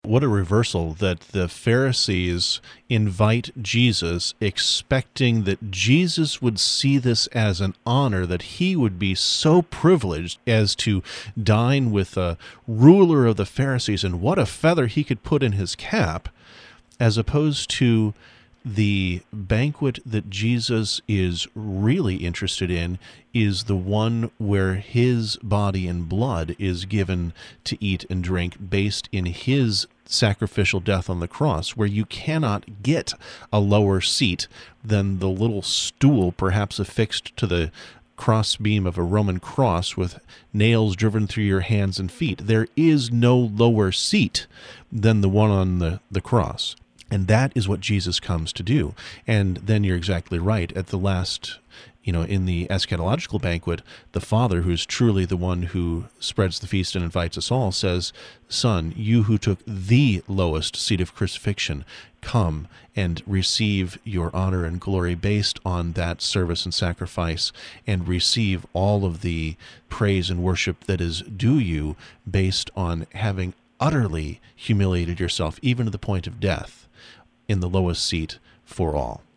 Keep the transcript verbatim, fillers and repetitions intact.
What a reversal that the Pharisees invite Jesus, expecting that Jesus would see this as an honor, that he would be so privileged as to dine with a ruler of the Pharisees, and what a feather he could put in his cap, as opposed to the banquet that Jesus is really interested in is the one where his body and blood is given to eat and drink based in his sacrificial death on the cross, where you cannot get a lower seat than the little stool perhaps affixed to the crossbeam of a Roman cross with nails driven through your hands and feet. There is no lower seat than the one on the, the cross. And that is what Jesus comes to do. And then you're exactly right. At the last, you know, in the eschatological banquet, the Father, who's truly the one who spreads the feast and invites us all, says, Son, you who took the lowest seat of crucifixion, come and receive your honor and glory based on that service and sacrifice, and receive all of the praise and worship that is due you based on having utterly humiliated yourself, even to the point of death, in the lowest seat for all.